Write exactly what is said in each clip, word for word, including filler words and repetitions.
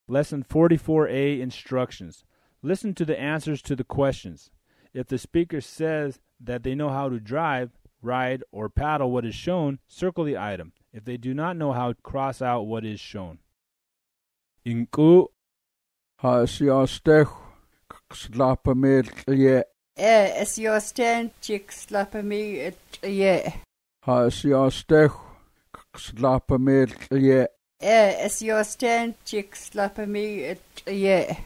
Lesson forty-four A, Instructions. Listen to the answers to the questions. If the speaker says that they know how to drive, ride, or paddle what is shown, circle the item. If they do not know how, cross out what is shown. Inku Hasiostech slapamil ye. Eh, es yosten chik slapami et ye. Hasiostech slapamil ye. Eh, es yosten chik slapami et ye.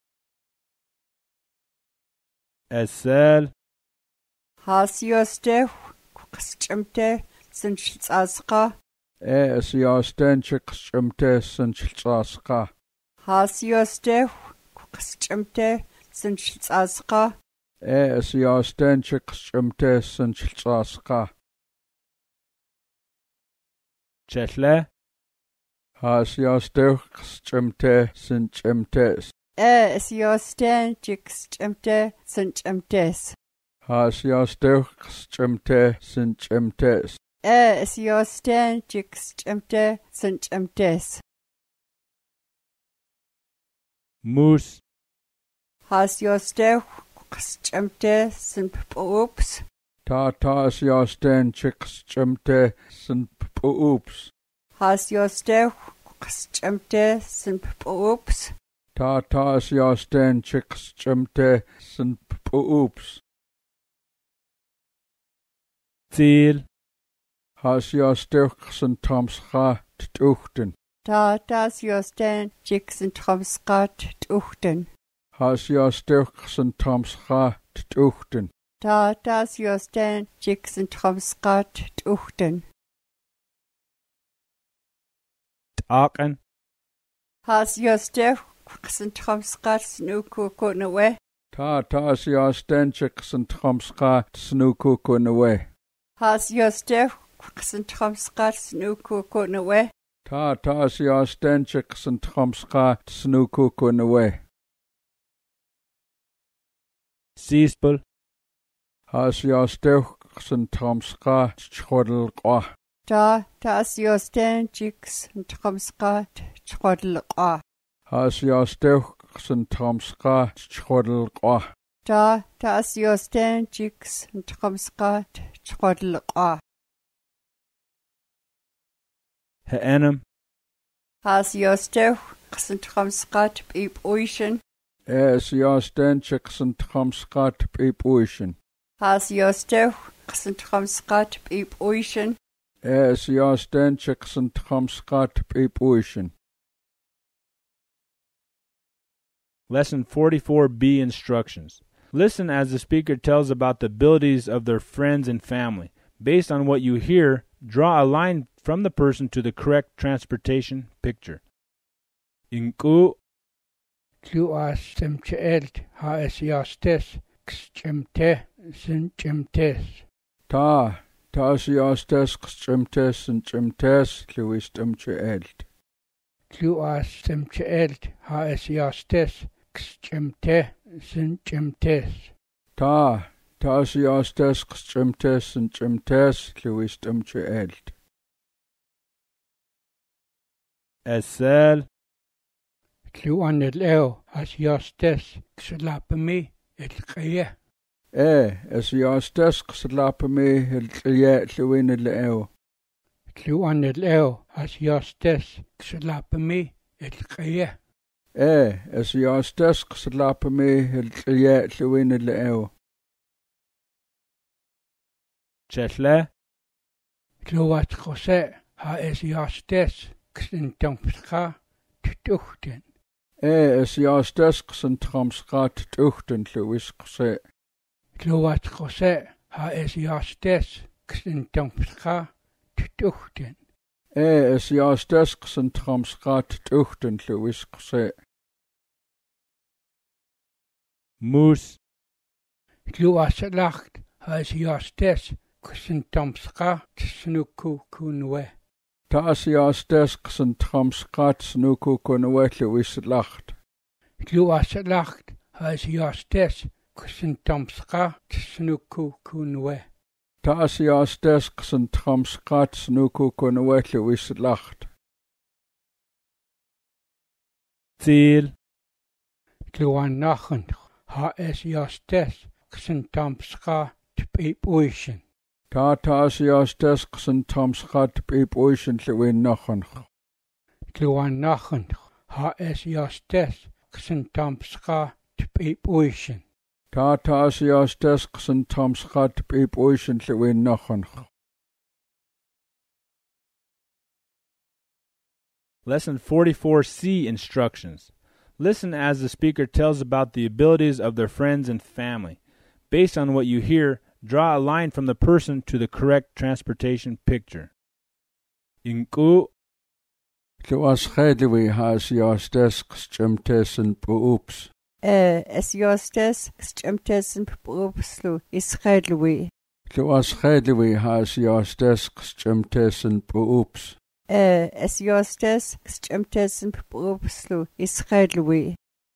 Esel Hasiostech qschmte sinchasqa. Eh, asiostech qschmte sinchasqa. Hasiostech qschmte sinchasqa. Eh, asiostech qschmte sinchasqa. Chetla Hasiostech qschmte sinchmtes. Eh, es yosten chik schmte sinchmtes. Hasiostech qschmte sinchmtes. Eh, es yosten chik schmte sinchmtes. Moose Hasiostech qschmte sinpoops. Ta ta asiostech qschmte sinpoops. Hasiostech qschmte sinpoops. Ta ta asiostech qschmte sinpoops. Til Hasiostech sintomsqa tuchten. Ta tas yosten chik sintromsqat tuchten. Hasiostech sintomsqa tuchten. Ta tas yosten chik sintromsqat tuchten. Taken Hasiostech sintromsqat snukukunawe. Ta ta asiostech sintomsqa snukukunawe. Hasiostech sintromsqat snukukunawe. Ta ta asiostech sintomsqa snukukunawe. Seaspel Hasiostech sintomsqa chhodlqa. Ta tas yosten chik sintromsqat chhodlqa. Hasiostech sintomsqa chhodlqa. Ta tas yosten chik sintromsqat chhodlqa. Ha'enem Hasiostech sintromsqat pipoishin. Eh, asiostech sintomsqa pipoishin. Hasiostech sintromsqat pipoishin. Eh, asiostech sintomsqa pipoishin. Lesson forty-four B, Instructions. Listen as the speaker tells about the abilities of their friends and family. Based on what you hear, draw a line from the person to the correct transportation picture. Inku Kluas temcheelt haesiastes xchemte sinchemtes. Ta ta asiostech qschmtes sinchmtes luistemcheelt. Kluas temcheelt haesiastes xchemte sinchemtes. Ta ta asiostech qschmtes sinchmtes luistemcheelt. Esel Kluan el eo haesiastes xlapami elqeye. Eh, asiostech qslapami elqye luineleo. Kluan el eo haesiastes xlapami elqeye. Eh, asiostech qslapami elqye luineleo. Chetla Kluat jose haesiastes xintomsqa tuchten. Eh, asiostech sintomsqa tuchten luisqse. Kluat jose haesiastes xintomsqa tuchten. Eh, asiostech sintomsqa tuchten luisqse. Moose Kluas lacht haesiastes xintomsqa snukukunwe. Ta asiostech sintomsqa snukukunawe luislacht. Kluas lacht haesiastes xintomsqa snukukunwe. Ta asiostech sintomsqa snukukunawe luislacht. Til. Kluannachen ha es jastes ksen tamska tpipuishin. Taataasiaastasqsan tamsqat piipuisin lluinnaqan. Kluannachen ha es jastes ksen tamska tpipuishin. Taataasiaastasqsan tamsqat piipuisin lluinnaqan. Lesson forty-four C Instructions. Listen as the speaker tells about the abilities of their friends and family. Based on what you hear, draw a line from the person to the correct transportation picture. Inku. Luasqailiwi haasiaastasqs chimtesin puups. Eh, es jastes kschemtesen puupslu isqailwi. Luasqailiwi haasiaastasqs chimtesin puups. Eh, es jastes kschemtesen puupslu isqailwi.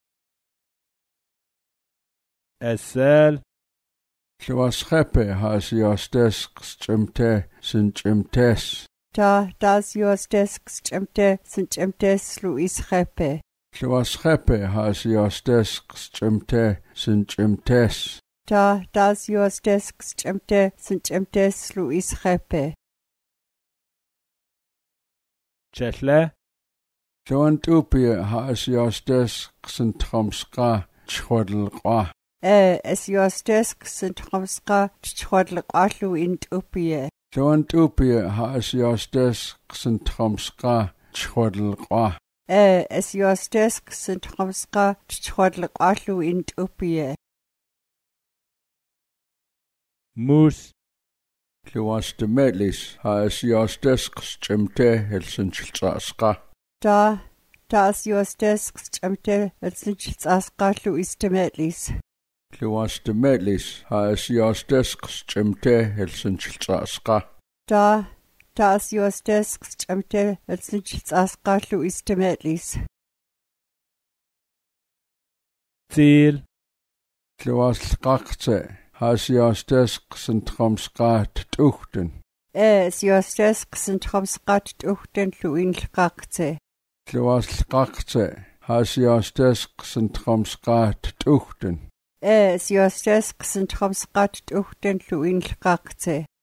Esel. Luasqape haasiaastasqs chimtesin chimtes. Ta das jastes kschemte sinchemteslu isqape. Luasqape haasiaastasqs chimtesin chimtes. Ta das jastes kschemte sinchemteslu isqape. Chetla. Luantupia haasiaastasqsan tramsqa chhuadlqa. Eh, es jastes kschemtramska chhuadlqalu intupie. Luantupia haasiaastasqsan tramsqa chhuadlqa. Eh, es jastes kschemtramska chhuadlqalu intupie. Moose. Luastemelis haasiaastasqs chimte helsinchiltsaqqa. Ta das jastes kschemte sinchiltsaqalu istemetlis. Luastemelis haasiaastasqs chimte helsinchiltsaqqa. Ta das jastes kschemte sinchiltsaqalu istemetlis. Til. Luaslqaqte haasiaastasqsan tramsqaat tuhten. Eh, es jastes kschemtramsqat tuhten luinlqaqte. Luaslqaqte haasiaastasqsan tramsqaat tuhten. Eh, es jastes kschemtramsqat tuhten luinlqaqte.